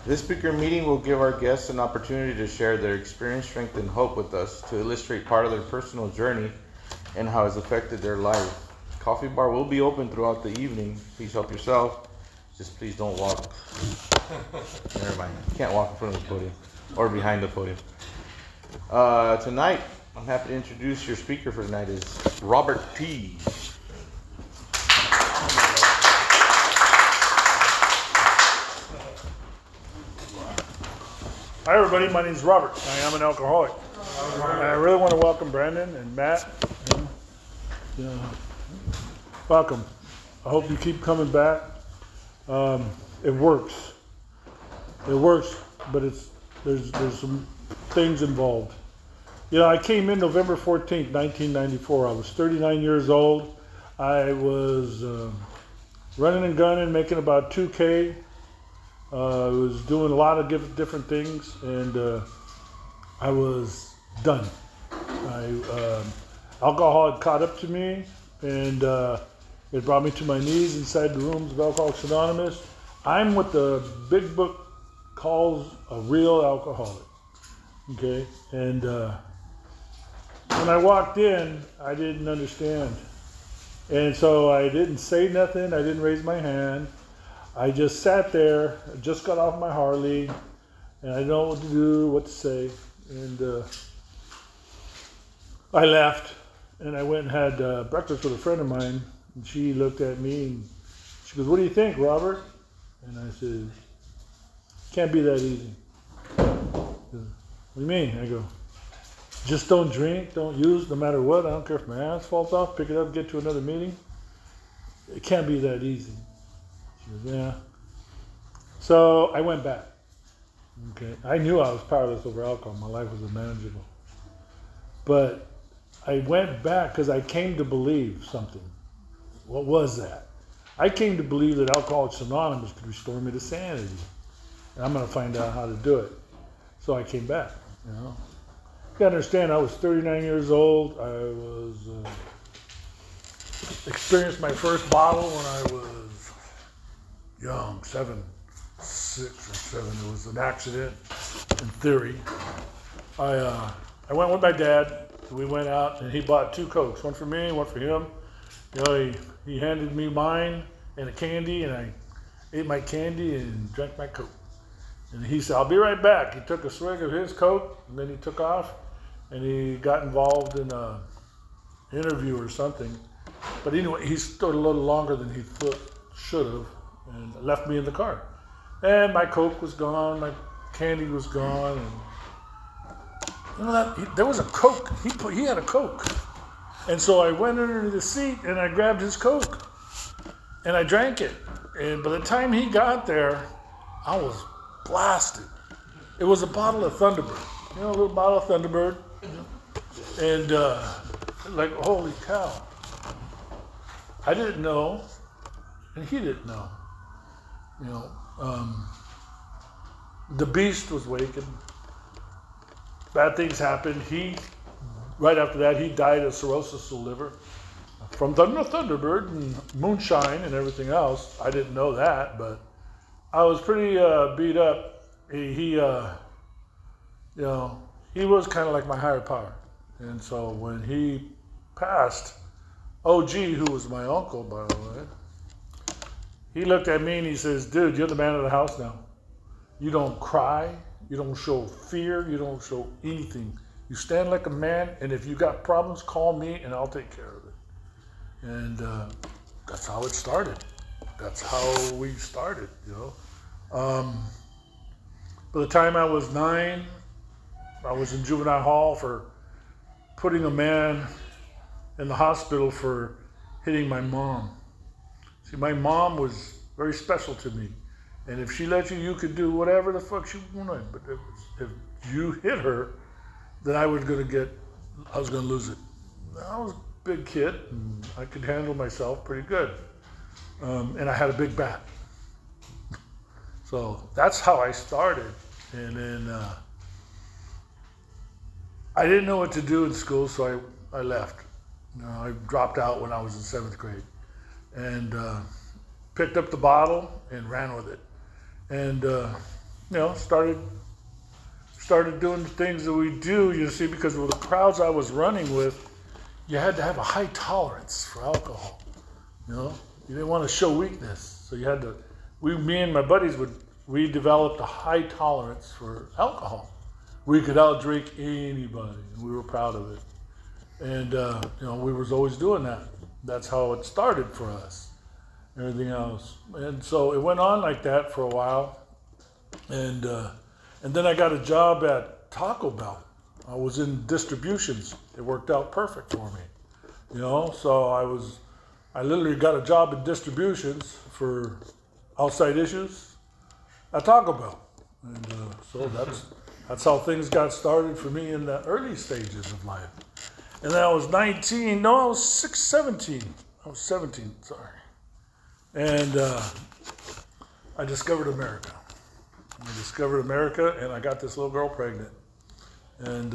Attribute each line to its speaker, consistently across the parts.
Speaker 1: This speaker meeting will give our guests an opportunity to share their experience, strength, and hope with us to illustrate part of their personal journey and how it's affected their life. Coffee bar will be open throughout the evening. Please help yourself. Just please don't walk. Never mind. You can't walk in front of the podium or behind the podium. Tonight, I'm happy to introduce your speaker for tonight is Robert T.
Speaker 2: Hi everybody, my name is Robert. I am an alcoholic. And I really want to welcome Brandon and Matt. Welcome. I hope you keep coming back. It works. It works, but there's some things involved. I came in November 14th, 1994. I was 39 years old. I was running and gunning, making about 2K. I was doing a lot of different things, and I was done. Alcohol had caught up to me, and it brought me to my knees inside the rooms of Alcoholics Anonymous. I'm what the big book calls a real alcoholic. Okay, and when I walked in, I didn't understand, and so I didn't say nothing. I didn't raise my hand. I just sat there, just got off my Harley, and I didn't know what to do, what to say. And I left, and I went and had breakfast with a friend of mine. And she looked at me, and she goes, "What do you think, Robert?" And I said, "Can't be that easy." What do you mean? I go, "Just don't drink, don't use, no matter what. I don't care if my ass falls off, pick it up, get to another meeting. It can't be that easy." She goes, "Yeah." So I went back. Okay, I knew I was powerless over alcohol. My life was unmanageable. But I went back because I came to believe something. What was that? I came to believe that Alcoholics Anonymous could restore me to sanity. And I'm going to find out how to do it. So I came back. You gotta understand, I was 39 years old. I was experienced my first bottle when I was young, 6 or 7. It was an accident, in theory. I went with my dad. We went out and he bought 2 Cokes, one for me, one for him. He handed me mine and a candy, and I ate my candy and drank my Coke. And he said, "I'll be right back." He took a swig of his Coke, and then he took off, and he got involved in an interview or something. But anyway, he stood a little longer than he should have, and left me in the car. And my Coke was gone, my candy was gone, and there was a Coke. He had a Coke, and so I went under the seat and I grabbed his Coke, and I drank it. And by the time he got there, I was blasted. It was a bottle of Thunderbird, a little bottle of Thunderbird, and like holy cow! I didn't know, and he didn't know. The beast was waking. Bad things happened. Right after that, he died of cirrhosis of the liver from Thunderbird and moonshine and everything else. I didn't know that, but I was pretty beat up. He was kind of like my higher power. And so when he passed, OG, who was my uncle, by the way, he looked at me and he says, "Dude, you're the man of the house now. You don't cry. You don't show fear. You don't show anything. You stand like a man, and if you got problems, call me and I'll take care of it." And that's how it started. That's how we started, By the time I was 9, I was in juvenile hall for putting a man in the hospital for hitting my mom. See, my mom was very special to me. And if she let you, you could do whatever the fuck she wanted. But if you hit her, then I was going to lose it. I was a big kid, and I could handle myself pretty good. And I had a big bat. So that's how I started. And then I didn't know what to do in school, so I left. I dropped out when I was in 7th grade. And picked up the bottle and ran with it. And started doing the things that we do, you see, because with the crowds I was running with, you had to have a high tolerance for alcohol. You didn't want to show weakness. So you had to, me and my buddies we developed a high tolerance for alcohol. We could outdrink anybody, and we were proud of it. And, we was always doing that. That's how it started for us. Everything else. And so it went on like that for a while. And then I got a job at Taco Bell. I was in distributions. It worked out perfect for me. So I literally got a job in distributions for outside issues at Taco Bell. And so that's how things got started for me in the early stages of life. And then I was 17. I was 17, sorry. And I discovered America. And I got this little girl pregnant. And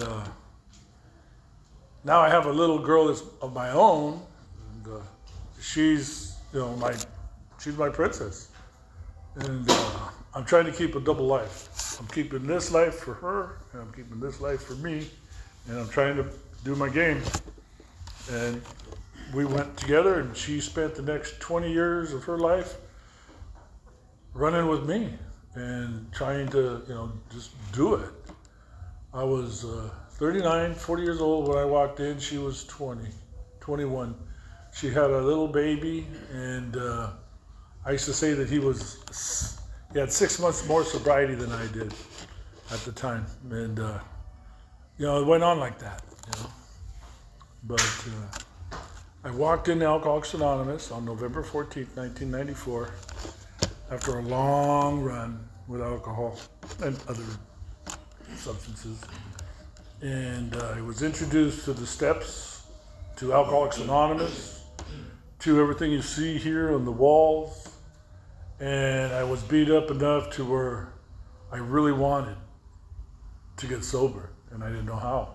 Speaker 2: now I have a little girl that's of my own. And she's my princess. And I'm trying to keep a double life. I'm keeping this life for her, and I'm keeping this life for me. And I'm trying to do my game. And we went together, and she spent the next 20 years of her life running with me and trying to, just do it. I was 39, 40 years old when I walked in. She was 21. She had a little baby, and I used to say that he had 6 months more sobriety than I did at the time. And, it went on like that, But I walked into Alcoholics Anonymous on November 14th, 1994, after a long run with alcohol and other substances. And I was introduced to the steps, to Alcoholics Anonymous, to everything you see here on the walls. And I was beat up enough to where I really wanted to get sober, and I didn't know how.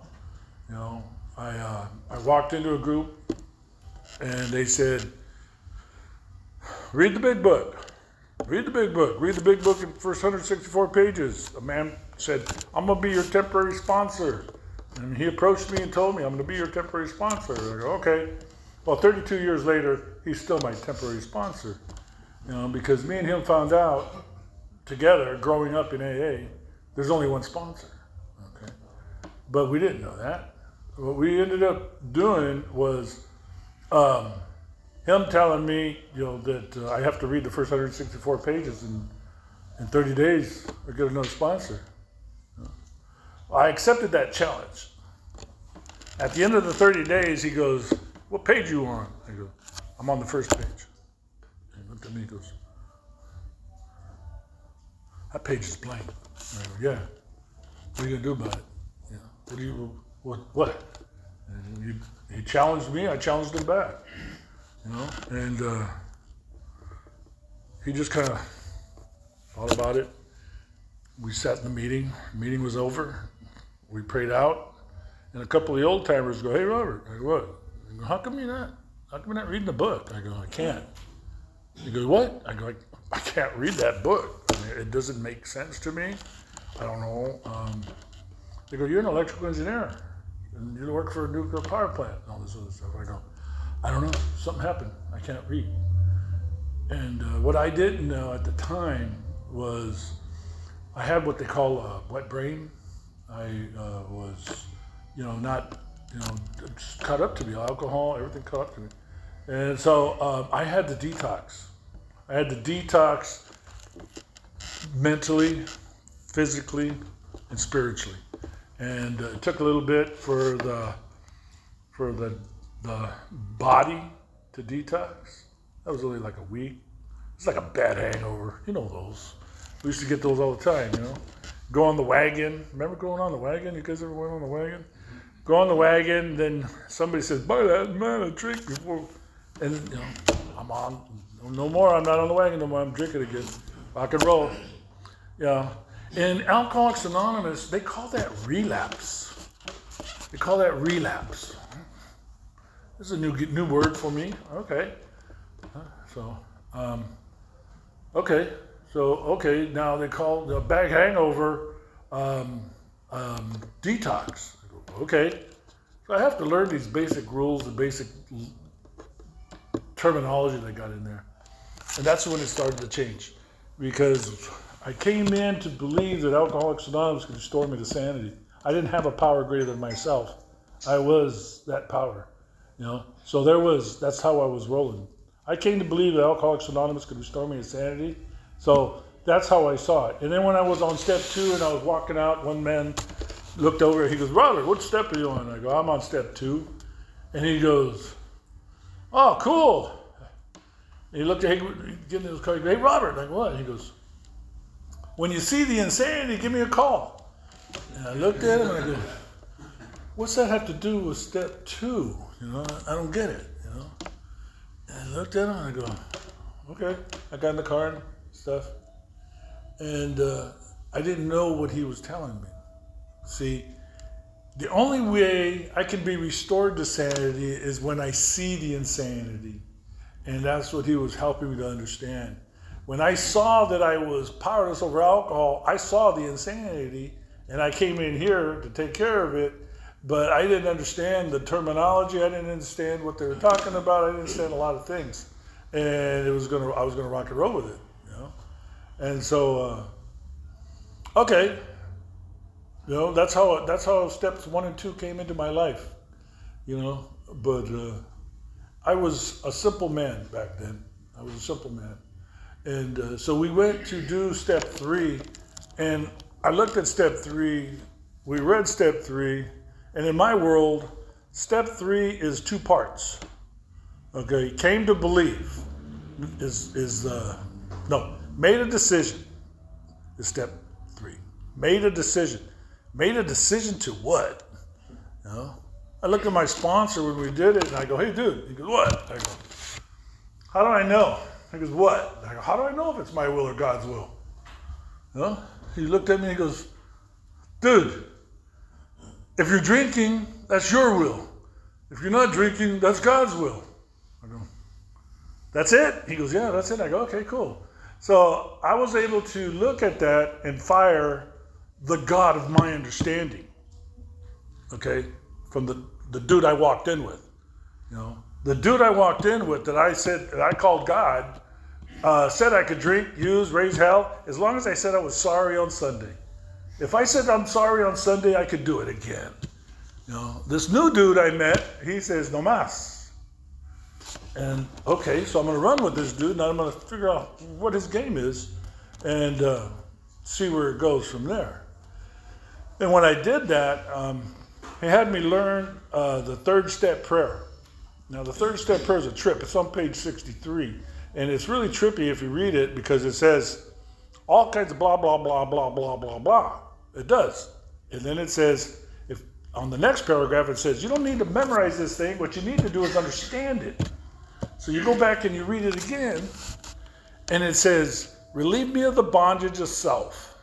Speaker 2: I walked into a group, and they said, read the big book. Read the big book. Read the big book in the first 164 pages. A man said, I'm going to be your temporary sponsor. And he approached me and told me, I'm going to be your temporary sponsor. I go, okay. Well, 32 years later, he's still my temporary sponsor. Because me and him found out together, growing up in AA, there's only one sponsor. Okay. But we didn't know that. What we ended up doing was him telling me, that I have to read the first 164 pages in 30 days or get another sponsor. I accepted that challenge. At the end of the 30 days, he goes, what page are you on? I go, I'm on the first page. He looked at me and goes, that page is blank. I go, yeah. What are you going to do about it? What? And he challenged me, I challenged him back. And he just kind of thought about it. We sat in the meeting. The meeting was over. We prayed out. And a couple of the old timers go, hey, Robert. I go, what? I go, how come you're not reading the book? I go, I can't. He goes, what? I go, I can't read that book. It doesn't make sense to me. I don't know. They go, you're an electrical engineer. And you work for a nuclear power plant and all this other stuff. I go, I don't know. Something happened. I can't read. And what I didn't know at the time was I had what they call a wet brain. I was, not, just caught up to me. Alcohol, everything caught up to me. And so I had to detox. I had to detox mentally, physically, and spiritually. And it took a little bit for the body to detox. That was only like a week. It's like a bad hangover. Those. We used to get those all the time, Go on the wagon. Remember going on the wagon? You guys ever went on the wagon? Go on the wagon, then somebody says, buy that man a drink before. And, I'm on. No more. I'm not on the wagon no more. I'm drinking again. Rock and roll. In Alcoholics Anonymous, they call that relapse. This is a new word for me. Okay. So, okay, now they call the bag hangover detox. I go, okay. So I have to learn these basic rules, the basic terminology they got in there. And that's when it started to change. Because I came in to believe that Alcoholics Anonymous could restore me to sanity. I didn't have a power greater than myself. I was that power, you know. So that's how I was rolling. I came to believe that Alcoholics Anonymous could restore me to sanity. So that's how I saw it. And then when I was on step 2 and I was walking out, one man looked over, he goes, Robert, what step are you on? I go, I'm on step 2. And he goes, oh, cool. And he looked at, he gave me his card, hey, Robert. I go, what? He goes, when you see the insanity, give me a call. And I looked at him and I go, what's that have to do with step 2? You know, I don't get it, you know. And I looked at him and I go, okay. I got in the car and stuff. And I didn't know what he was telling me. See, the only way I can be restored to sanity is when I see the insanity. And that's what he was helping me to understand. When I saw that I was powerless over alcohol, I saw the insanity, and I came in here to take care of it, but I didn't understand the terminology. I didn't understand what they were talking about. I didn't understand a lot of things. And I was gonna rock and roll with it, you know? And so, okay. You know, that's how steps 1 and 2 came into my life, you know? But I was a simple man back then. I was a simple man. And so we went to do step 3, and I looked at step 3, we read step 3, and in my world, step 3 is 2 parts. Okay, came to believe made a decision is step 3. Made a decision. Made a decision to what? You know? I looked at my sponsor when we did it, and I go, hey, dude. He goes, what? I go, how do I know? He goes, what? I go, how do I know if it's my will or God's will? You know? He looked at me and he goes, dude, if you're drinking, that's your will. If you're not drinking, that's God's will. I go, that's it? He goes, yeah, that's it. I go, okay, cool. So I was able to look at that and fire the God of my understanding, okay, from the dude I walked in with, you know. The dude I walked in with that I called God, said I could drink, use, raise hell, as long as I said I was sorry on Sunday. If I said I'm sorry on Sunday, I could do it again. You know, this new dude I met, he says, no mas. And okay, so I'm going to run with this dude, and I'm going to figure out what his game is and see where it goes from there. And when I did that, he had me learn the 3rd step prayer. Now, the 3rd step prayer is a trip. It's on page 63. And it's really trippy if you read it because it says all kinds of blah, blah, blah, blah, blah, blah, blah. It does. And then it says, if on the next paragraph, it says, you don't need to memorize this thing. What you need to do is understand it. So you go back and you read it again, and it says, relieve me of the bondage of self.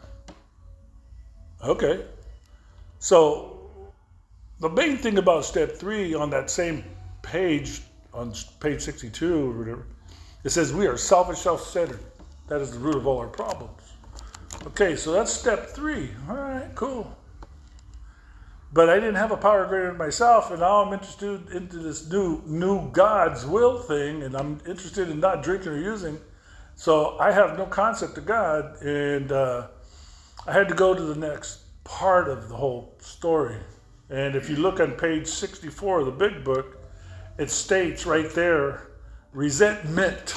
Speaker 2: Okay. So the main thing about step 3 on that same page, on page 62 or whatever, it says we are selfish, self-centered. That is the root of all our problems. Okay, so that's step 3. All right, cool. But I didn't have a power greater than myself, and now I'm interested into this new God's will thing, and I'm interested in not drinking or using. So I have no concept of God, and I had to go to the next part of the whole story. And if you look on page 64 of the big book, it states right there, resentment.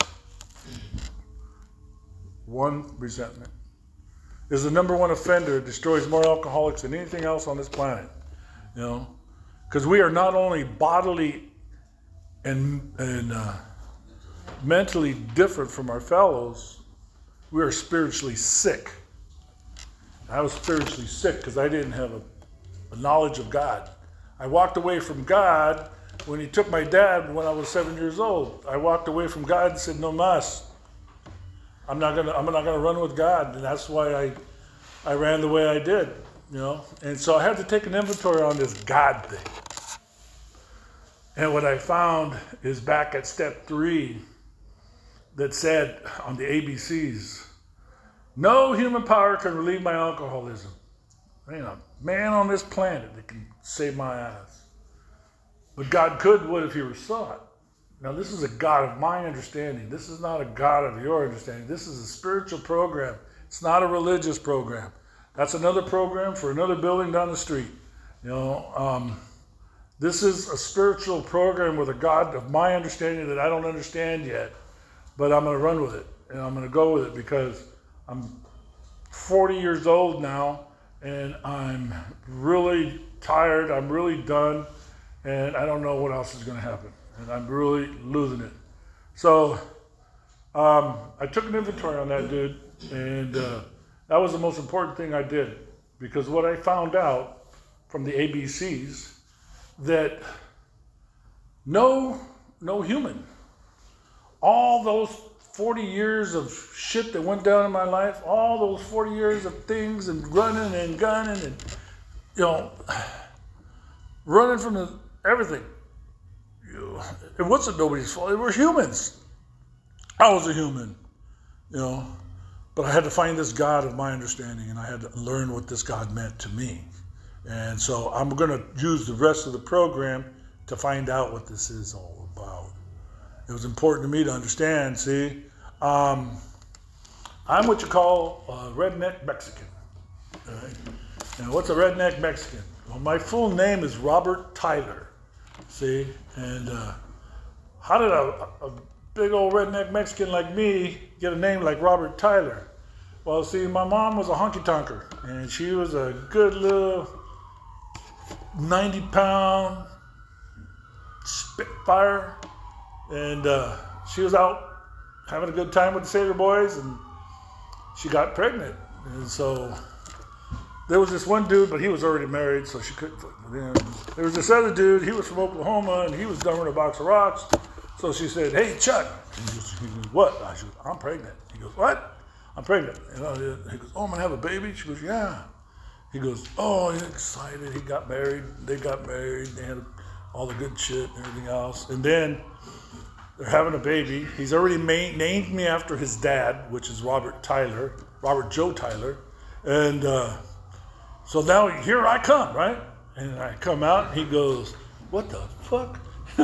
Speaker 2: 1, resentment is the number 1 offender. It destroys more alcoholics than anything else on this planet. You know, because we are not only bodily and mentally different from our fellows, we are spiritually sick. I was spiritually sick because I didn't have a knowledge of God. I walked away from God when he took my dad when I was 7 years old. I walked away from God and said, no mas. I'm not gonna run with God. And that's why I ran the way I did, you know. And so I had to take an inventory on this God thing. And what I found is back at step 3 that said on the ABCs, No human power can relieve my alcoholism. There ain't a man on this planet that can save my ass. But God would if he were sought. Now, this is a God of my understanding. This is not a God of your understanding. This is a spiritual program. It's not a religious program. That's another program for another building down the street. This is a spiritual program with a God of my understanding that I don't understand yet. But I'm going to run with it. And I'm going to go with it because I'm 40 years old now. And I'm really tired. I'm really done. And I don't know what else is going to happen. And I'm really losing it. So I took an inventory on that dude. And that was the most important thing I did. Because what I found out from the ABCs, that no human, all those 40 years of shit that went down in my life, all those 40 years of things and running and gunning and, running from everything. It wasn't nobody's fault. It were humans. I was a human, but I had to find this God of my understanding, and I had to learn what this God meant to me. And so I'm going to use the rest of the program to find out what this is all about. It was important to me to understand, see, I'm what you call a redneck Mexican. All right? And what's a redneck Mexican? Well, my full name is Robert Tyler, see, and how did a big old redneck Mexican like me get a name like Robert Tyler? Well, see, my mom was a honky-tonker, and she was a good little 90-pound spitfire, and she was out having a good time with the Sailor Boys, and she got pregnant. And so there was this one dude, but he was already married, so she couldn't fuck with him. There was this other dude, he was from Oklahoma, and he was dumber than a box of rocks. So she said, "Hey, Chuck." He goes, "What?" I said, "I'm pregnant." He goes, "What?" "I'm pregnant." He goes, "Oh, I'm going to have a baby?" She goes, "Yeah." He goes, "Oh, he's excited." He got married. They got married. They had all the good shit and everything else. And then they're having a baby. He's already named me after his dad, which is Robert Joe Tyler. And so now here I come, right? And I come out, and he goes, "What the fuck?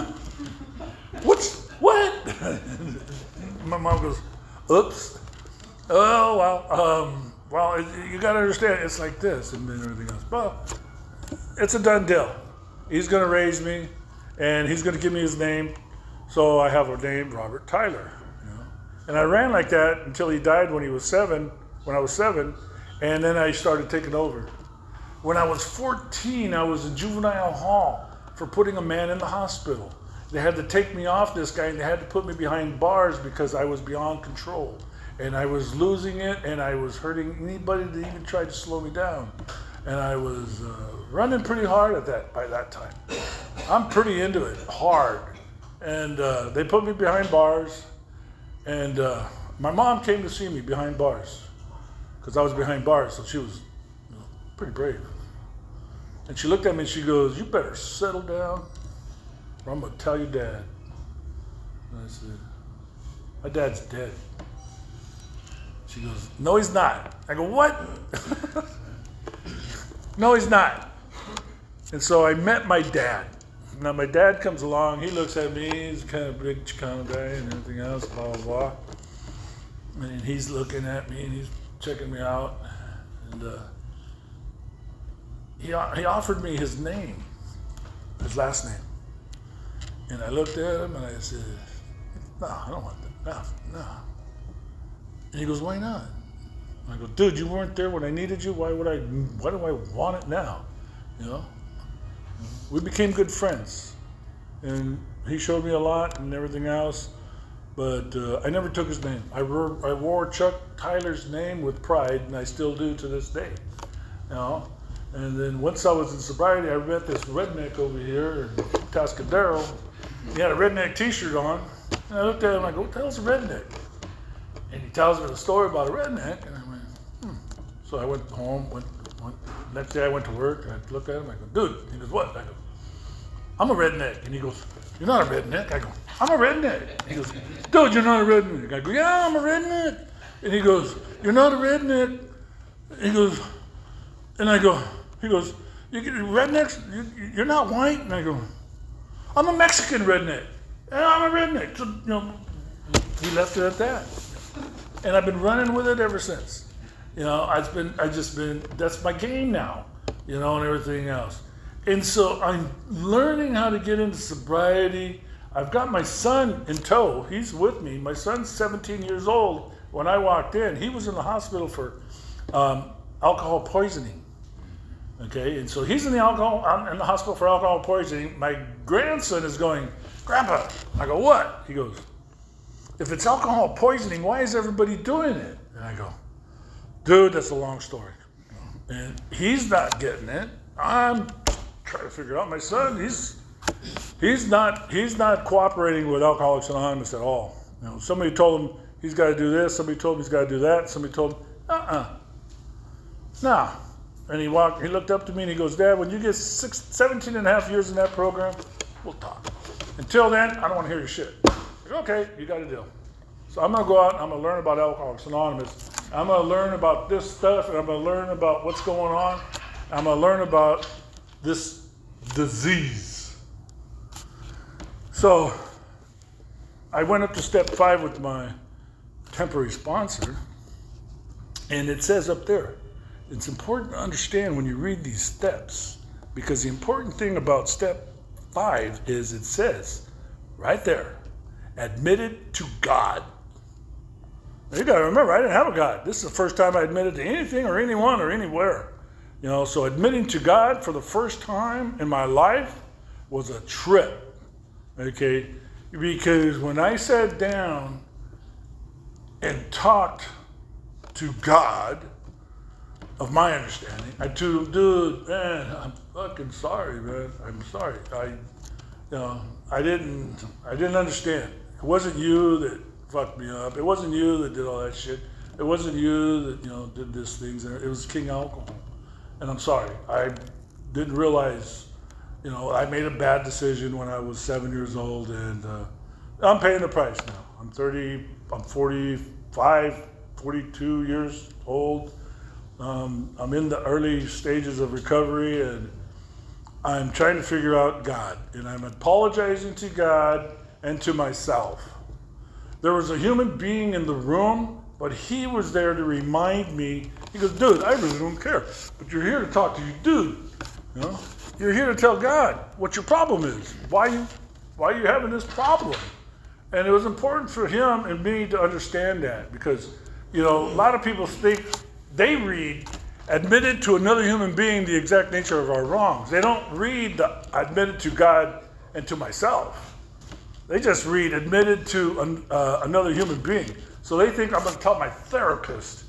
Speaker 2: What?" My mom goes, "Oops. Oh, well, you got to understand, it's like this," and then everything else. But it's a done deal. He's going to raise me, and he's going to give me his name. So I have a name, Robert Tyler. And I ran like that until he died when I was 7, and then I started taking over. When I was 14, I was in juvenile hall for putting a man in the hospital. They had to take me off this guy, and they had to put me behind bars because I was beyond control. And I was losing it, and I was hurting anybody that even tried to slow me down. And I was running pretty hard by that time. I'm pretty into it, hard. And they put me behind bars. And my mom came to see me behind bars because I was behind bars, so she was pretty brave. And she looked at me and she goes, "You better settle down or I'm going to tell your dad." And I said, "My dad's dead." She goes, "No, he's not." I go, "What?" "No, he's not." And so I met my dad. Now my dad comes along, he looks at me, he's kind of a big Chicano guy and everything else, blah, blah, blah. And he's looking at me and he's checking me out. And he offered me his name, his last name. And I looked at him and I said, "No, I don't want that. No. And he goes, "Why not?" I go, "Dude, you weren't there when I needed you. Why do I want it now?" We became good friends. And he showed me a lot and everything else. But I never took his name. I wore Chuck Tyler's name with pride, and I still do to this day. And then once I was in sobriety, I met this redneck over here in Tascadero. He had a redneck t-shirt on. And I looked at him and I go, "What the hell's a redneck?" And he tells me the story about a redneck, and I went, So I went home, next day I went to work, and I looked at him, I go, "Dude," he goes, "What?" I go, "I'm a redneck." And he goes, "You're not a redneck." I go, "I'm a redneck." He goes, "Dude, you're not a redneck." I go, "Yeah, I'm a redneck." And he goes, "You're not a redneck." He goes, and I go, he goes, "Rednecks, you're not white?" And I go, "I'm a Mexican redneck. Yeah, I'm a redneck." So, he left it at that. And I've been running with it ever since. That's my game now, and everything else. And so I'm learning how to get into sobriety. I've got my son in tow. He's with me. My son's 17 years old. When I walked in, he was in the hospital for alcohol poisoning. Okay, and so he's in the hospital for alcohol poisoning. My grandson is going, "Grandpa." I go, "What?" He goes, "If it's alcohol poisoning, why is everybody doing it?" And I go, "Dude, that's a long story." And he's not getting it. I'm trying to figure out. My son, he's not cooperating with Alcoholics Anonymous at all. Somebody told him he's got to do this. Somebody told him he's got to do that. Somebody told him, no. And he looked up to me and he goes, "Dad, when you get 17 and a half years in that program, we'll talk. Until then, I don't want to hear your shit." I go, "Okay, you got a deal." So I'm going to go out and I'm going to learn about Alcoholics Anonymous. I'm going to learn about this stuff, and I'm going to learn about what's going on. I'm going to learn about this disease. So I went up to step 5 with my temporary sponsor, and it says up there, it's important to understand when you read these steps, because the important thing about step 5 is it says right there, admitted to God. Now you got to remember, I didn't have a God. This is the first time I admitted to anything or anyone or anywhere. So admitting to God for the first time in my life was a trip. Okay, because when I sat down and talked to God of my understanding, I told him, "Dude, man, I'm fucking sorry, man. I'm sorry. I didn't understand. It wasn't you that fucked me up. It wasn't you that did all that shit. It wasn't you that, did these things. It was King Alcohol. And I'm sorry. I didn't realize, I made a bad decision when I was 7 years old, and I'm paying the price now. I'm 45, 42 years old. I'm in the early stages of recovery, and I'm trying to figure out God, and I'm apologizing to God and to myself. There was a human being in the room, but he was there to remind me. He goes, "Dude, I really don't care, but you're here to talk to you, dude. You're here to tell God what your problem is. Why are you having this problem?" And it was important for him and me to understand that, because a lot of people think they read admitted to another human being the exact nature of our wrongs. They don't read the admitted to God and to myself. They just read admitted to another human being. So they think I'm going to tell my therapist,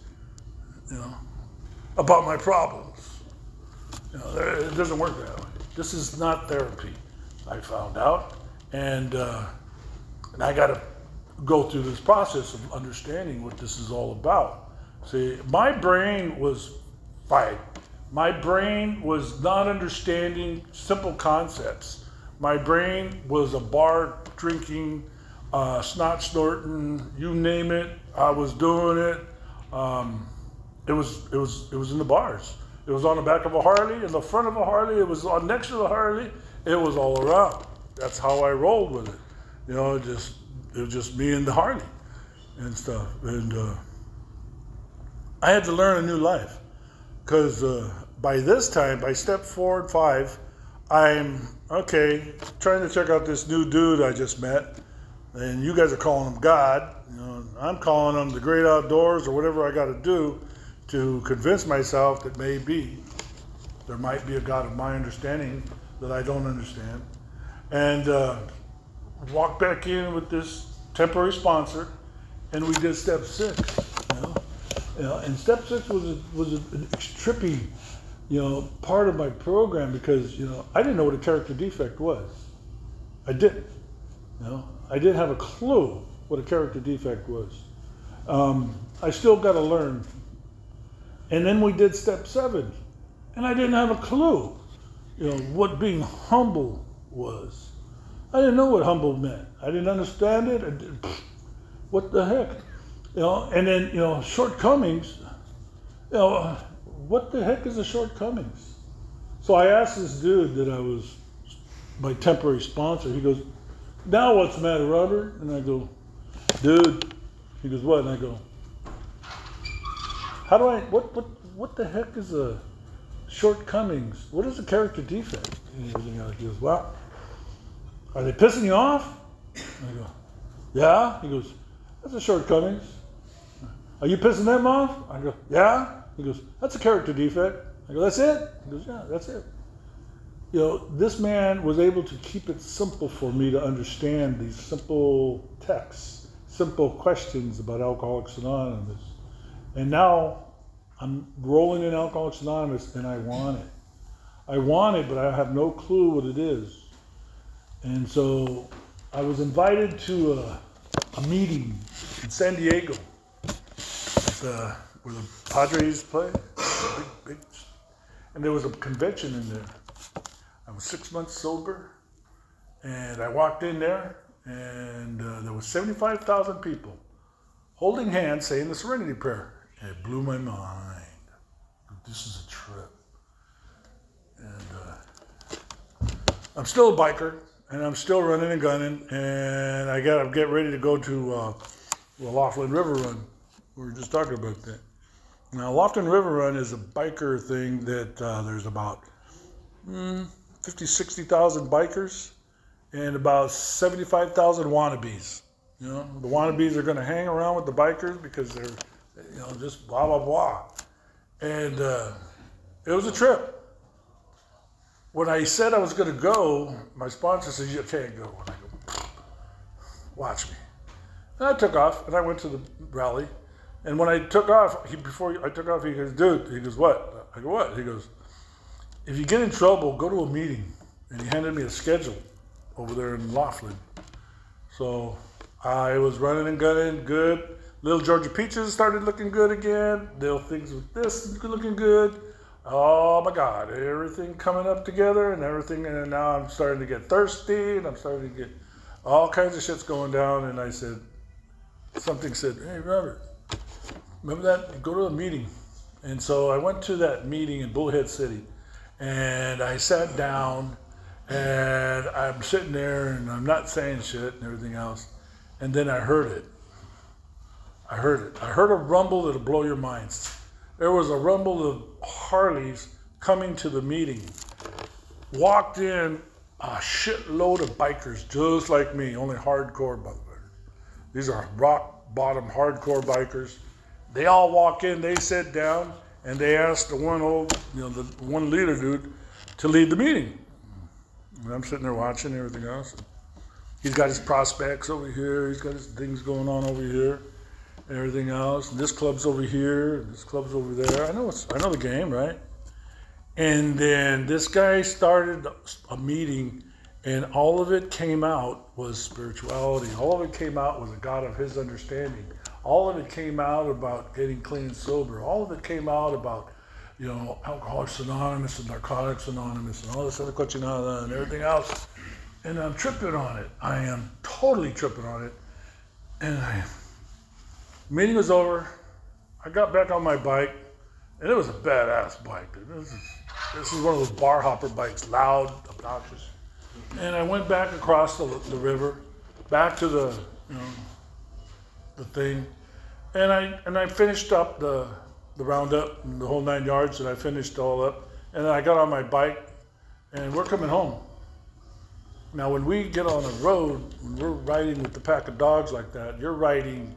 Speaker 2: about my problems. It doesn't work that way. This is not therapy, I found out. And I got to go through this process of understanding what this is all about. See, my brain was fight. My brain was not understanding simple concepts. My brain was a bar drinking, snot snorting, you name it. I was doing it. It was in the bars. It was on the back of a Harley, in the front of a Harley. It was on next to the Harley. It was all around. That's how I rolled with it. It was just me and the Harley and stuff. And I had to learn a new life, because by this time, by step 4 and 5, I'm trying to check out this new dude I just met, and you guys are calling him God. I'm calling him the great outdoors, or whatever I got to do to convince myself that maybe there might be a God of my understanding that I don't understand. And walked back in with this temporary sponsor, and we did step 6. And step 6 was a trippy, part of my program, because I didn't know what a character defect was. I didn't. I didn't have a clue what a character defect was. I still got to learn. And then we did step 7, and I didn't have a clue, what being humble was. I didn't know what humble meant. I didn't understand it. What the heck? And then, shortcomings, what the heck is a shortcomings? So I asked this dude that I was my temporary sponsor. He goes, now what's the matter, Robert? And I go, dude. He goes, what? And I go, what the heck is a shortcomings? What is a character defect? And everything else. He goes, well, are they pissing you off? And I go, yeah. He goes, that's a shortcomings. Are you pissing them off? I go, yeah. He goes, that's a character defect. I go, that's it? He goes, yeah, that's it. This man was able to keep it simple for me to understand these simple texts, simple questions about Alcoholics Anonymous. And now I'm rolling in Alcoholics Anonymous and I want it. I want it, but I have no clue what it is. And so I was invited to a meeting in San Diego where the Padres play, big, and there was a convention in there. I was 6 months sober, and I walked in there, and there was 75,000 people holding hands saying the Serenity Prayer. And it blew my mind. This is a trip. And I'm still a biker, and I'm still running and gunning, and I get ready to go to the Laughlin River Run. We were just talking about that. Now, Laughlin River Run is a biker thing that there's about 50, 60,000 bikers and about 75,000 wannabes. The wannabes are going to hang around with the bikers because they're, just blah, blah, blah. And it was a trip. When I said I was going to go, my sponsor said, you can't go. And I go, watch me. And I took off, and I went to the rally. And when I took off, before I took off, he goes, dude, he goes, what? I go, what? He goes, if you get in trouble, go to a meeting. And he handed me a schedule over there in Laughlin. So I was running and gunning, good. Little Georgia Peaches started looking good again. Little things with this looking good. Oh my God, everything coming up together and everything. And now I'm starting to get thirsty and I'm starting to get all kinds of shit's going down. And I said, something said, hey, Robert, remember that? Go to a meeting. And so I went to that meeting in Bullhead City. And I sat down, and I'm sitting there, and I'm not saying shit and everything else. And then I heard it. I heard a rumble that'll blow your minds. There was a rumble of Harleys coming to the meeting. Walked in a shitload of bikers, just like me, only hardcore bikers. These are rock bottom hardcore bikers. They all walk in, they sit down, and they asked the the one leader dude to lead the meeting. And I'm sitting there watching everything else. He's got his prospects over here. He's got his things going on over here, and everything else. And this club's over here. And this club's over there. I know the game, right? And then this guy started a meeting, and all of it came out was spirituality. All of it came out was a God of His understanding. All of it came out about getting clean and sober. All of it came out about, Alcoholics Anonymous and Narcotics Anonymous and all this other cochinada and everything else. And I'm tripping on it. I am totally tripping on it. And meeting was over. I got back on my bike, and it was a badass bike, dude. This is one of those bar hopper bikes, loud, obnoxious. And I went back across the river, back to the thing, and I finished up the roundup and the whole 9 yards, and I finished all up, and then I got on my bike, and we're coming home. Now, when we get on a road, when we're riding with the pack of dogs like that, you're riding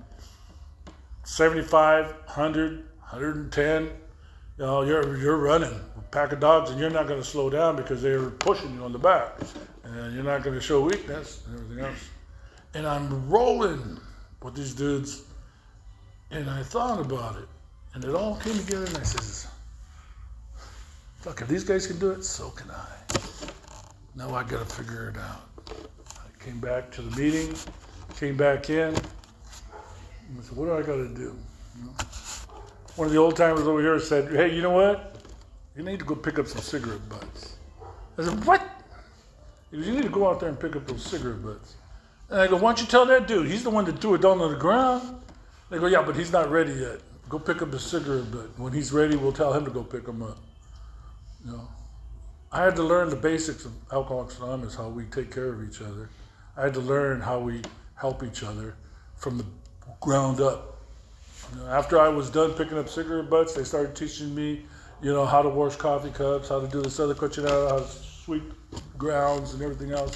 Speaker 2: 75, 100, 110. You're running with a pack of dogs, and you're not going to slow down because they're pushing you on the back, and you're not going to show weakness and everything else. And I'm rolling with these dudes, and I thought about it, and it all came together, and I says, fuck, if these guys can do it, so can I. Now I gotta figure it out. I came back to the meeting, came back in, and I said, what do I gotta do? One of the old timers over here said, hey, you know what? You need to go pick up some cigarette butts. I said, what? He goes, you need to go out there and pick up those cigarette butts. And I go, why don't you tell that dude? He's the one that threw it down on the ground. They go, yeah, but he's not ready yet. Go pick up his cigarette butt. When he's ready, we'll tell him to go pick them up. You know, I had to learn the basics of Alcoholics Anonymous, how we take care of each other. I had to learn how we help each other from the ground up. You know, after I was done picking up cigarette butts, they started teaching me, you know, how to wash coffee cups, how to do this other cochinada, how to sweep grounds and everything else.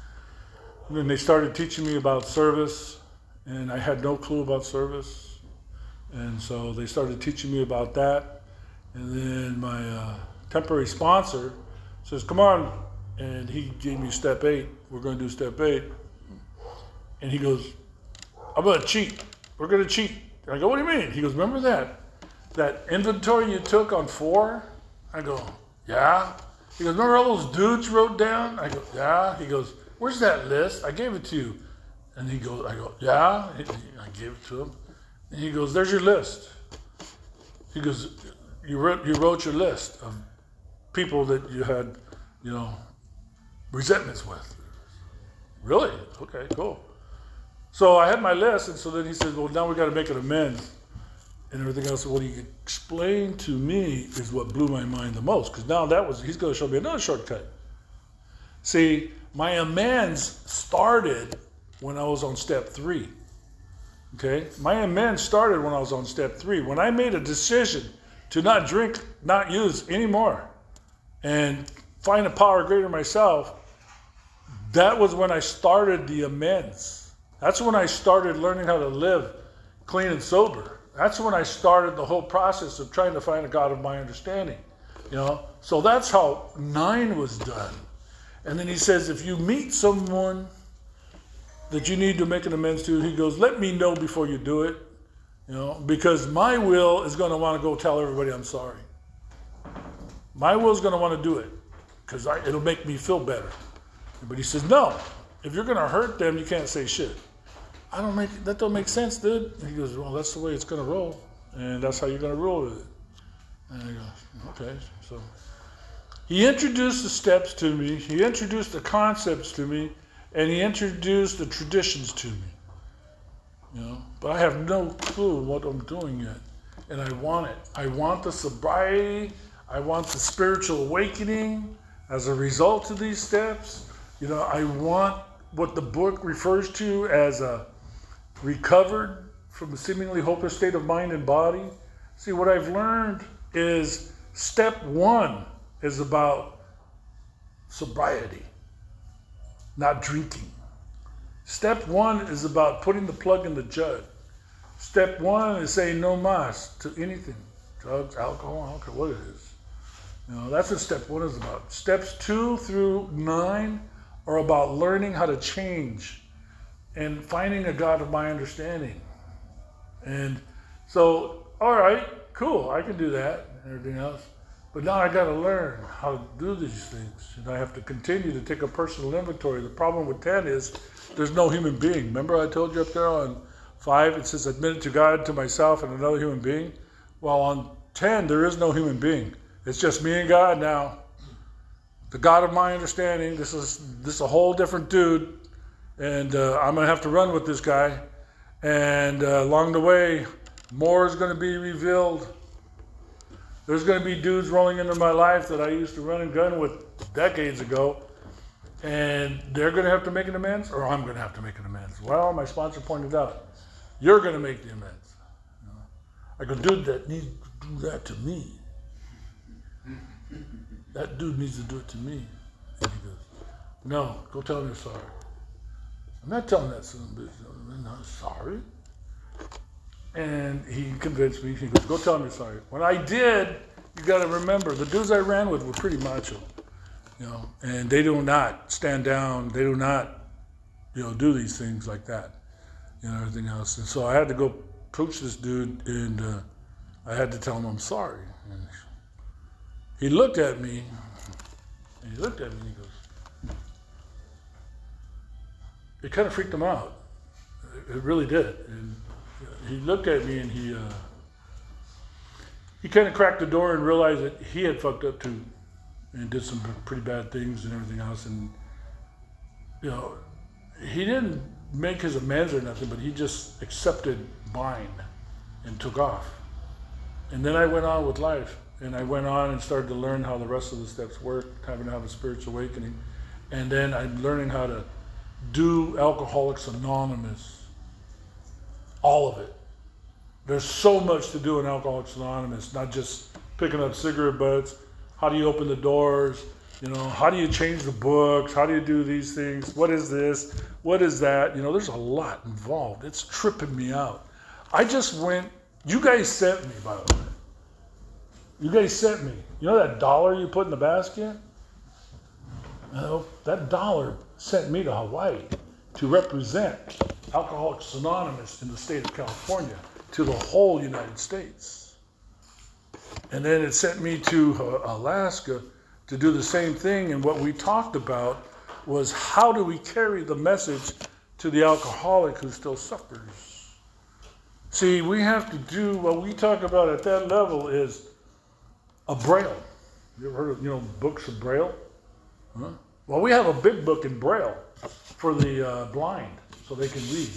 Speaker 2: And then they started teaching me about service, and I had no clue about service. And so they started teaching me about that. And then my temporary sponsor says, come on. And he gave me step 8. We're going to do step 8. And he goes, I'm going to cheat. We're going to cheat. And I go, what do you mean? He goes, remember that inventory you took on 4? I go, yeah. He goes, remember all those dudes you wrote down? I go, yeah. He goes, where's that list? I gave it to you. And he goes, I go, yeah. I gave it to him. And he goes, there's your list. He goes, you wrote your list of people that you had, you know, resentments with. Really? Okay, cool. So I had my list, and so then he said, well, now we got to make an amends and everything else. So what he explained to me is what blew my mind the most, because now he's going to show me another shortcut. See, my amends started when I was on step 3. Okay? My amends started when I was on step 3. When I made a decision to not drink, not use anymore, and find a power greater than myself, that was when I started the amends. That's when I started learning how to live clean and sober. That's when I started the whole process of trying to find a God of my understanding. You know? So that's how 9 was done. And then he says, if you meet someone that you need to make an amends to, he goes, let me know before you do it. You know, because my will is going to want to go tell everybody I'm sorry. My will is going to want to do it because it'll make me feel better. But he says, no, if you're going to hurt them, you can't say shit. That don't make sense, dude. And he goes, well, that's the way it's going to roll. And that's how you're going to roll with it. And I go, okay. So he introduced the steps to me. He introduced the concepts to me. And he introduced the traditions to me. You know, but I have no clue what I'm doing yet. And I want it. I want the sobriety. I want the spiritual awakening as a result of these steps. You know, I want what the book refers to as a recovered from a seemingly hopeless state of mind and body. See, what I've learned is step 1 is about sobriety, not drinking. Step 1 is about putting the plug in the jug. Step 1 is saying no mas to anything, drugs, alcohol, I don't care what it is. You know, that's what step 1 is about. Steps 2 through 9 are about learning how to change and finding a God of my understanding. And so, all right, cool, I can do that and everything else. But now I got to learn how to do these things. And I have to continue to take a personal inventory. The problem with 10 is there's no human being. Remember I told you up there on 5, it says admit it to God, to myself, and another human being? Well, on 10, there is no human being. It's just me and God now. The God of my understanding. This is a whole different dude. And I'm going to have to run with this guy. And along the way, more is going to be revealed. There's going to be dudes rolling into my life that I used to run and gun with decades ago. And they're going to have to make an amends, or I'm going to have to make an amends. Well, my sponsor pointed out, you're going to make the amends. You know? I go, dude, that needs to do that to me. That dude needs to do it to me. And he goes, no, go tell him you're sorry. I'm not telling that son of a bitch, I'm not sorry. And he convinced me. He goes, go tell him you're sorry. When I did, you got to remember, the dudes I ran with were pretty macho. You know, and they do not stand down. They do not, you know, do these things like that, you know, everything else. And so I had to go coach this dude, and I had to tell him I'm sorry. And he looked at me, and he goes, it kind of freaked him out. It really did. And he looked at me, and he kind of cracked the door and realized that he had fucked up too. And did some pretty bad things and everything else. And, you know, he didn't make his amends or nothing, but he just accepted mine and took off. And then I went on with life, and I went on and started to learn how the rest of the steps work, having to have a spiritual awakening. And then I'm learning how to do Alcoholics Anonymous. All of it. There's so much to do in Alcoholics Anonymous, not just picking up cigarette butts. How do you open the doors? How do you change the books? How do you do these things? What is this? What is that? There's a lot involved. It's tripping me out. I just went, you guys sent me, by the way. You guys sent me. That $1 you put in the basket? That $1 sent me to Hawaii to represent Alcoholics Anonymous in the state of California to the whole United States. And then it sent me to Alaska to do the same thing. And what we talked about was how do we carry the message to the alcoholic who still suffers? See, we have to do what we talk about at that level is a Braille. You ever heard of, books of Braille? Huh? Well, we have a big book in Braille for the blind so they can read.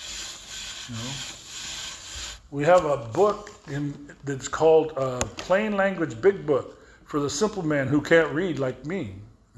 Speaker 2: We have a book that's called Plain Language Big Book for the simple man who can't read like me.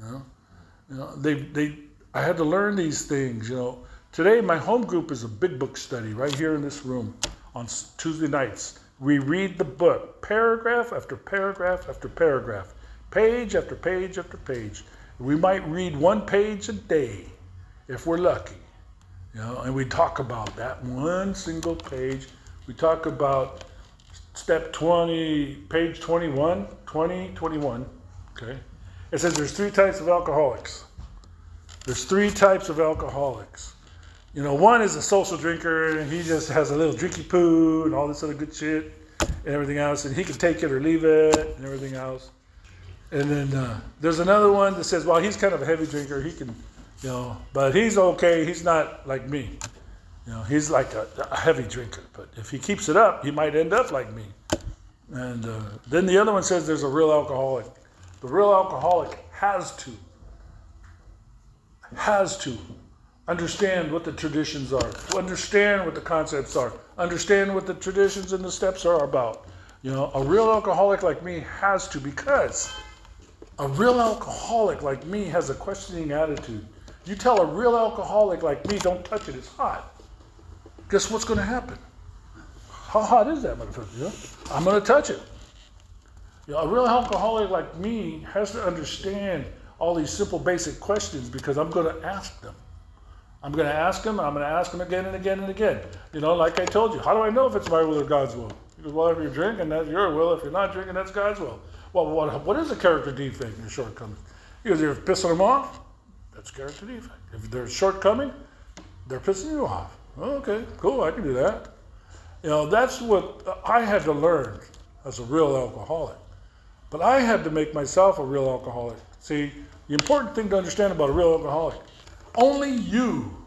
Speaker 2: I had to learn these things. Today my home group is a big book study right here in this room on Tuesday nights. We read the book, paragraph after paragraph after paragraph, page after page after page. We might read one page a day if we're lucky. And we talk about that one single page. We talk about step 20, page 21, 21, okay? It says there's 3 types of alcoholics. There's 3 types of alcoholics. One is a social drinker, and he just has a little drinky poo and all this other good shit and everything else, and he can take it or leave it and everything else. And then there's another one that says, well, he's kind of a heavy drinker. He can, but he's okay. He's not like me. He's like a heavy drinker, but if he keeps it up, he might end up like me. And then the other one says there's a real alcoholic. The real alcoholic has to understand what the traditions are, understand what the concepts are, understand what the traditions and the steps are about. A real alcoholic like me has to, because a real alcoholic like me has a questioning attitude. You tell a real alcoholic like me, don't touch it, it's hot. Guess what's going to happen? How hot is that, motherfucker? I'm going to touch it. A real alcoholic like me has to understand all these simple, basic questions because I'm going to ask them. I'm going to ask them again and again and again. Like I told you, how do I know if it's my will or God's will? Because, well, if you're drinking, that's your will. If you're not drinking, that's God's will. Well, what is a character defect and shortcoming? Because you're pissing them off, that's character defect. If there's shortcoming, they're pissing you off. Okay, cool, I can do that. That's what I had to learn as a real alcoholic. But I had to make myself a real alcoholic. See, the important thing to understand about a real alcoholic, only you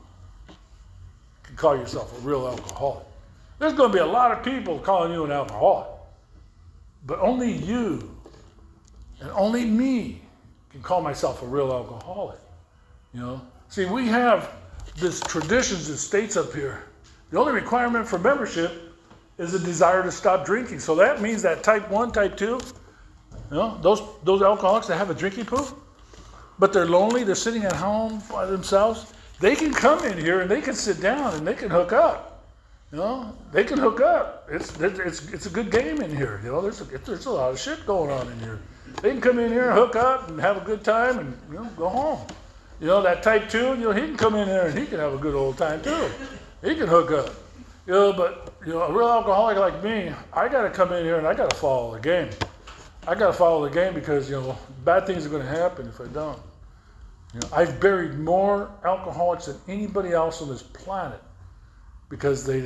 Speaker 2: can call yourself a real alcoholic. There's going to be a lot of people calling you an alcoholic. But only you and only me can call myself a real alcoholic. See, we have this traditions that states up here. The only requirement for membership is a desire to stop drinking. So that means that type 1, type 2, those alcoholics that have a drinking poo, but they're lonely, they're sitting at home by themselves, they can come in here and they can sit down and they can hook up. They can hook up. It's a good game in here. There's a lot of shit going on in here. They can come in here and hook up and have a good time and go home. That type 2, he can come in there and he can have a good old time too. He can hook up. But a real alcoholic like me, I got to come in here and I got to follow the game. I got to follow the game because, bad things are going to happen if I don't. I've buried more alcoholics than anybody else on this planet because they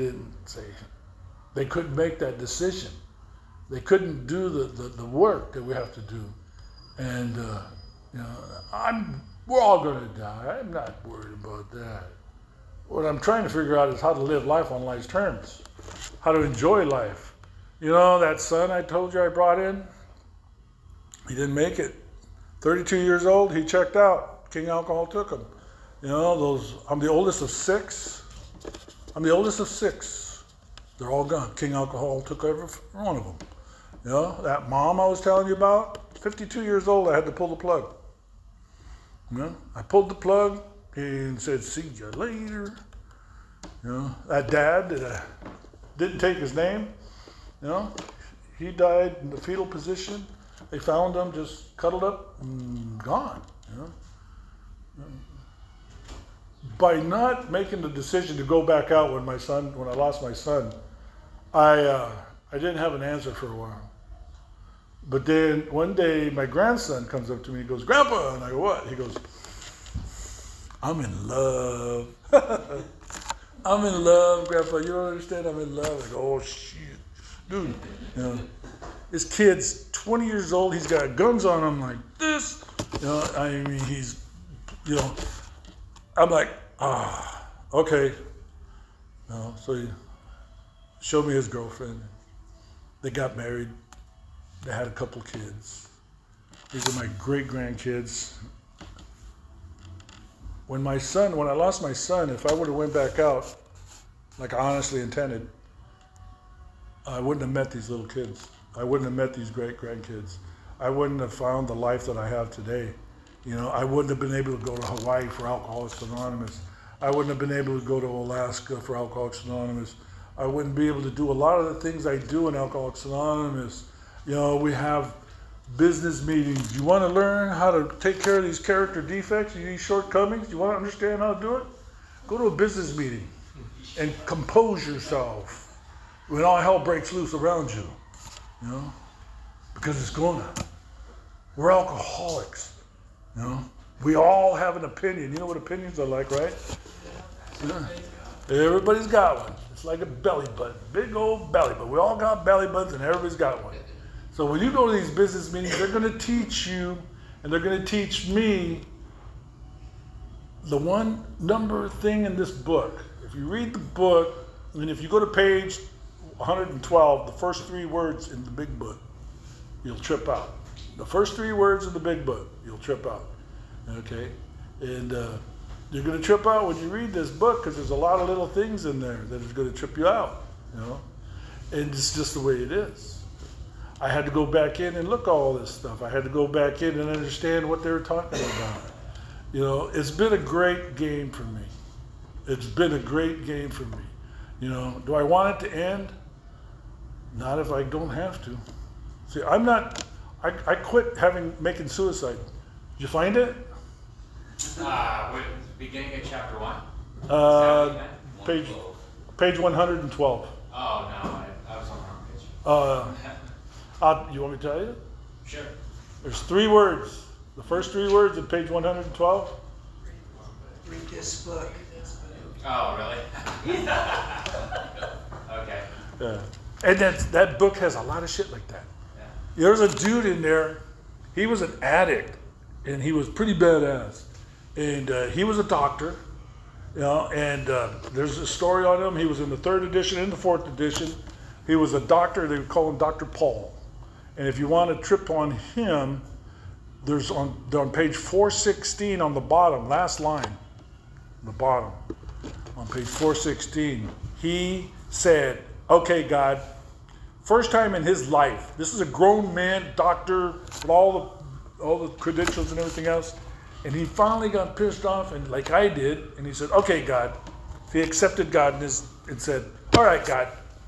Speaker 2: couldn't make that decision. They couldn't do the work that we have to do. And, we're all going to die. I'm not worried about that. What I'm trying to figure out is how to live life on life's terms, how to enjoy life. That son I told you I brought in, he didn't make it. 32 years old, he checked out. King Alcohol took him. I'm the oldest of 6.
Speaker 3: I'm the oldest of 6. They're all gone. King Alcohol took every one of them. You know, that mom I was telling you about, 52 years old, I had to pull the plug. You know, I pulled the plug and said, see you later. You know, that dad that didn't take his name, you know, he died in the fetal position. They found him just cuddled up and gone, you know. By not making the decision to go back out when I lost my son, I didn't have an answer for a while. But then one day my grandson comes up to me and goes, Grandpa, and I go, what? He goes, I'm in love. I'm in love, Grandpa. You don't understand? I'm in love. I go, oh shit, dude. You know, this kid's 20 years old. He's got guns on him like this. You know, I mean, he's, you know, I'm like, okay. You know, so he showed me his girlfriend. They got married. They had a couple kids. These are my great grandkids. When I lost my son, if I would have went back out, like I honestly intended, I wouldn't have met these little kids. I wouldn't have met these great grandkids. I wouldn't have found the life that I have today. You know, I wouldn't have been able to go to Hawaii for Alcoholics Anonymous. I wouldn't have been able to go to Alaska for Alcoholics Anonymous. I wouldn't be able to do a lot of the things I do in Alcoholics Anonymous. You know, we have business meetings. You want to learn how to take care of these character defects, these shortcomings? You want to understand how to do it? Go to a business meeting and compose yourself when all hell breaks loose around you. You know, because it's going to. We're alcoholics. You know, we all have an opinion. You know what opinions are like, right? Yeah. Everybody's got one. It's like a belly button, big old belly button. We all got belly buttons, and everybody's got one. So when you go to these business meetings, they're going to teach you, and they're going to teach me the one number thing in this book. If you read the book, and if you go to page 112, the first 3 words in the big book, you'll trip out. The first 3 words in the big book, you'll trip out. Okay? And you're going to trip out when you read this book because there's a lot of little things in there that is going to trip you out. You know? And it's just the way it is. I had to go back in and look at all this stuff. I had to go back in and understand what they were talking about. You know, it's been a great game for me. It's been a great game for me. You know, do I want it to end? Not if I don't have to. See, I quit making suicide. Did you find it?
Speaker 4: Beginning of chapter 1?
Speaker 3: Page 112.
Speaker 4: Oh, no, I was on the wrong page.
Speaker 3: You want me to tell you?
Speaker 4: Sure.
Speaker 3: There's 3 words. The first 3 words in page 112.
Speaker 5: Read this book.
Speaker 4: Oh, really? Okay.
Speaker 3: Yeah. And that book has a lot of shit like that.
Speaker 4: Yeah.
Speaker 3: There's a dude in there. He was an addict, and he was pretty badass. And he was a doctor, you know. And there's a story on him. He was in the 3rd edition and the 4th edition. He was a doctor. They would call him Dr. Paul. And if you want to trip on him, there's on page 416 on the bottom, last line, the bottom, on page 416, he said, okay, God, first time in his life, this is a grown man, doctor, with all the credentials and everything else, and he finally got pissed off, and like I did, and he said, okay, God. He accepted God and said, all right, God,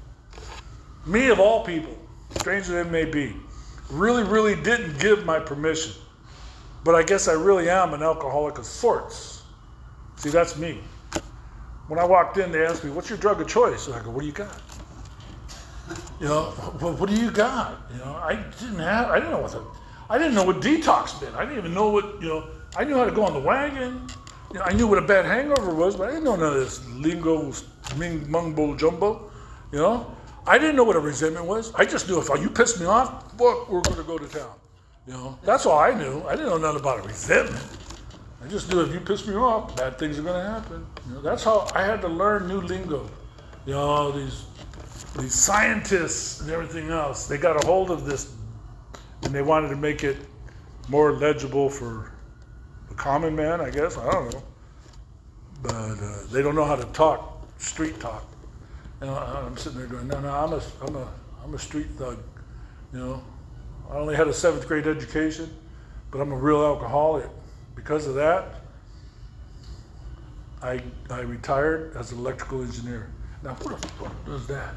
Speaker 3: me of all people, strange as it may be, really didn't give my permission. But I guess I really am an alcoholic of sorts. See, that's me. When I walked in, they asked me, what's your drug of choice? And I go, what do you got? You know, what do you got? You know, I didn't know what detox meant. I didn't even know what, you know, I knew how to go on the wagon. You know, I knew what a bad hangover was, but I didn't know none of this lingo, mumbo jumbo, you know. I didn't know what a resentment was. I just knew if you pissed me off, fuck, we're going to go to town. You know, that's all I knew. I didn't know nothing about a resentment. I just knew if you piss me off, bad things are going to happen. You know, that's how I had to learn new lingo. You know, these scientists and everything else, they got a hold of this and they wanted to make it more legible for the common man, I guess. I don't know. But they don't know how to talk street talk. And I'm sitting there going, no, I'm a street thug. You know, I only had a 7th grade education, but I'm a real alcoholic. Because of that, I retired as an electrical engineer. Now, who the fuck does that?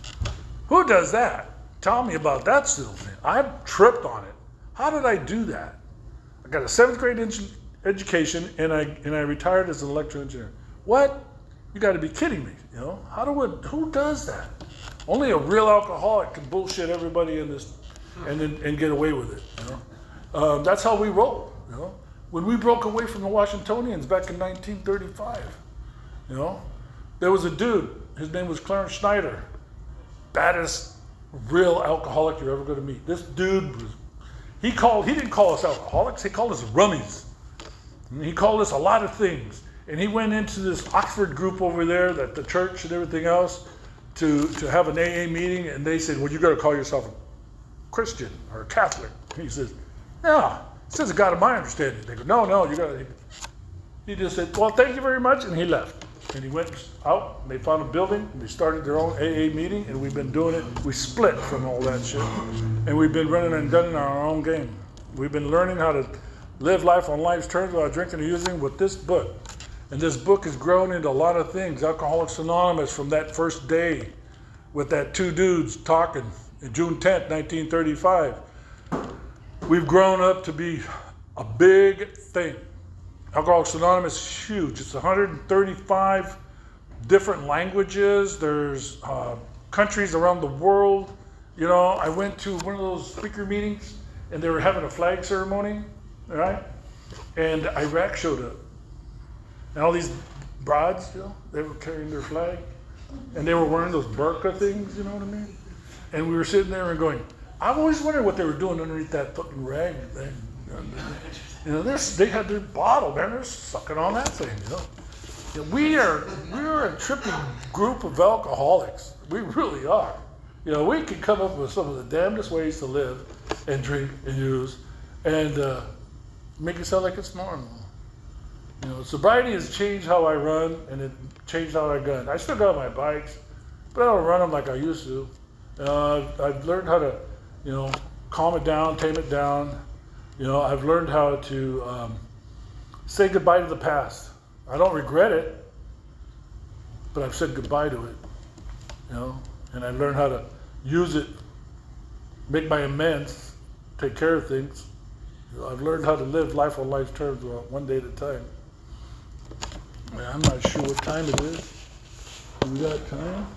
Speaker 3: Who does that? Tell me about that still thing. I tripped on it. How did I do that? I got a 7th grade education and I retired as an electrical engineer. What? You got to be kidding me. You know, who does that? Only a real alcoholic can bullshit everybody in this and get away with it. You know, that's how we roll. You know, when we broke away from the Washingtonians back in 1935, you know, there was a dude. His name was Clarence Schneider. Baddest real alcoholic you're ever going to meet. This dude was. He didn't call us alcoholics. He called us rummies. And he called us a lot of things. And he went into this Oxford group over there, that the church and everything else, to have an AA meeting. And they said, well, you got to call yourself a Christian or a Catholic. And he says, no, it says a God of my understanding. They go, no, you got to. He just said, well, thank you very much. And he left. And he went out, and they found a building, and they started their own AA meeting, and we've been doing it. We split from all that shit. And we've been running and gunning our own game. We've been learning how to live life on life's terms without drinking or using with this book. And this book has grown into a lot of things. Alcoholics Anonymous, from that first day with that 2 dudes talking, June 10th, 1935. We've grown up to be a big thing. Alcoholics Anonymous is huge. It's 135 different languages. There's countries around the world. You know, I went to one of those speaker meetings and they were having a flag ceremony, right? And Iraq showed up. And all these broads, you know, they were carrying their flag. And they were wearing those burqa things, you know what I mean? And we were sitting there and going, I've always wondered what they were doing underneath that fucking rag thing. You know, they had their bottle, man. They're sucking on that thing, you know. We are a trippy group of alcoholics. We really are. You know, we can come up with some of the damnedest ways to live and drink and use and make it sound like it's normal. You know, sobriety has changed how I run and it changed how I gun. I still got my bikes, but I don't run them like I used to. I've learned how to, you know, calm it down, tame it down. You know, I've learned how to say goodbye to the past. I don't regret it, but I've said goodbye to it. You know, and I learned how to use it, make my amends, take care of things. You know, I've learned how to live life on life's terms, one day at a time. Man, I'm not sure what time it is. Do we got time?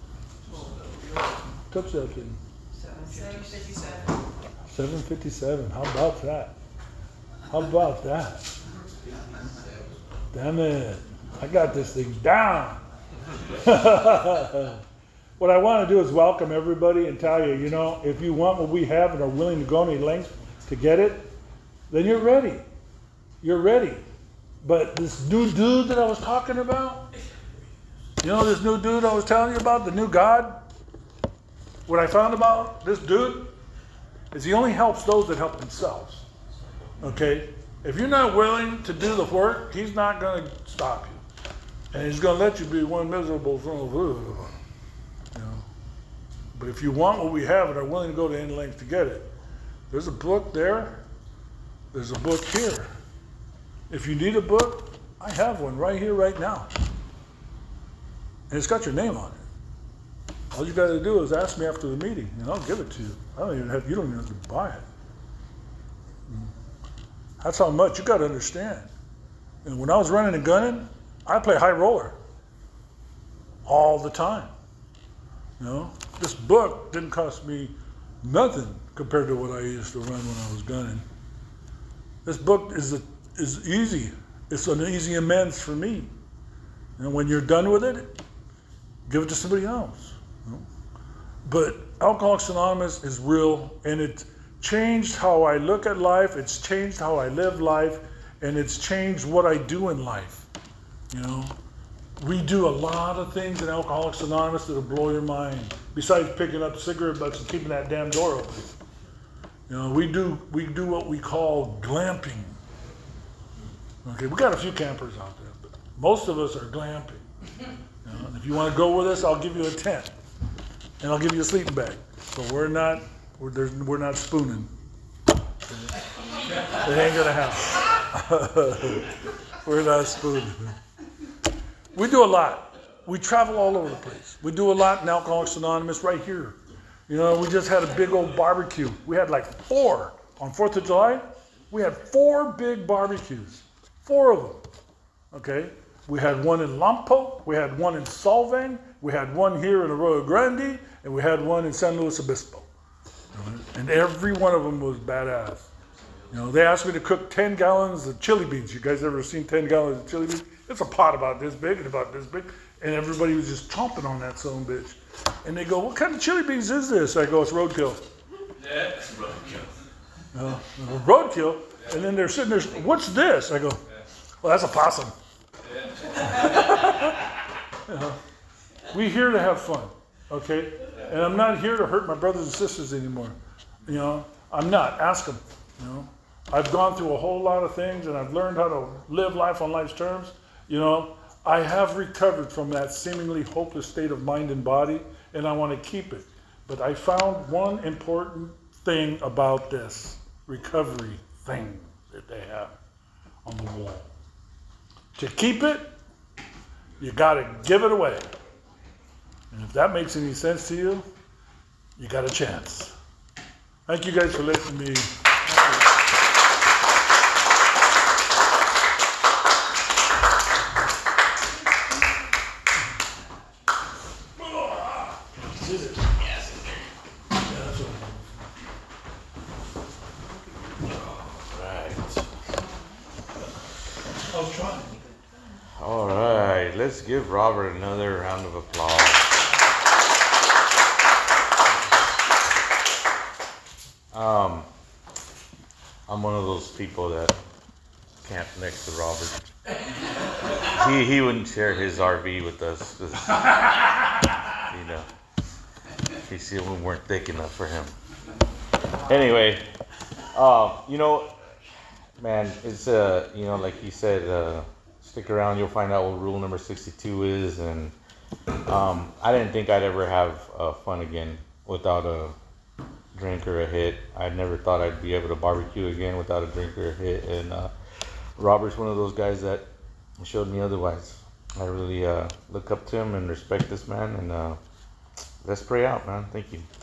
Speaker 3: Touch that thing.
Speaker 5: 7:57.
Speaker 3: 7:57. How about that? How about that? Damn it. I got this thing down. What I want to do is welcome everybody and tell you, you know, if you want what we have and are willing to go any length to get it, then you're ready. You're ready. But this new dude that I was talking about, you know this new dude I was telling you about, the new God? What I found about this dude is he only helps those that help themselves. Okay? If you're not willing to do the work, he's not going to stop you. And he's going to let you be one miserable son of a, you know. But if you want what we have and are willing to go to any length to get it, there's a book there. There's a book here. If you need a book, I have one right here, right now. And it's got your name on it. All you got to do is ask me after the meeting, and I'll give it to you. You don't even have to buy it. That's how much you got to understand. And when I was running and gunning, I play high roller all the time. You know, this book didn't cost me nothing compared to what I used to run when I was gunning. This book is easy. It's an easy amends for me. And when you're done with it, give it to somebody else. You know? But Alcoholics Anonymous is real, and it changed how I look at life. It's changed how I live life, and it's changed what I do in life. You know, we do a lot of things in Alcoholics Anonymous that'll blow your mind. Besides picking up cigarette butts and keeping that damn door open. You know, we do what we call glamping. Okay, we got a few campers out there, but most of us are glamping. You And if you want to go with us, I'll give you a tent, and I'll give you a sleeping bag. So we're not spooning. It ain't gonna happen. We're not spooning. We do a lot. We travel all over the place. We do a lot in Alcoholics Anonymous right here. You know, we just had a big old barbecue. We had like 4 on 4th of July. We had 4 big barbecues, 4 of them. Okay, we had one in Lampo, we had one in Solvang, we had one here in Arroyo Grande, and we had one in San Luis Obispo. And every one of them was badass. You know, they asked me to cook 10 gallons of chili beans. You guys ever seen 10 gallons of chili beans? It's a pot about this big and about this big. And everybody was just chomping on that son of a bitch. And they go, what kind of chili beans is this? I go, it's roadkill.
Speaker 4: Yeah, it's roadkill.
Speaker 3: Roadkill? And then they're sitting there, what's this? I go, well, that's a possum. You know, we're here to have fun, okay? And I'm not here to hurt my brothers and sisters anymore. You know, I'm not. Ask them, you know. I've gone through a whole lot of things, and I've learned how to live life on life's terms. You know, I have recovered from that seemingly hopeless state of mind and body, and I want to keep it. But I found one important thing about this recovery thing that they have on the wall. To keep it, you got to give it away. And if that makes any sense to you, you got a chance. Thank you guys for listening to me.
Speaker 1: All right, let's give Robert another round of applause. I'm one of those people that camp next to Robert. He wouldn't share his RV with us because, you know, he said we weren't thick enough for him. Anyway, you know, man, it's you know, like he said, stick around, you'll find out what rule number 62 is. And I didn't think I'd ever have fun again without a drink or a hit. I never thought I'd be able to barbecue again without a drink or a hit. And Robert's one of those guys that showed me otherwise. I really look up to him and respect this man. And let's pray out, man. Thank you.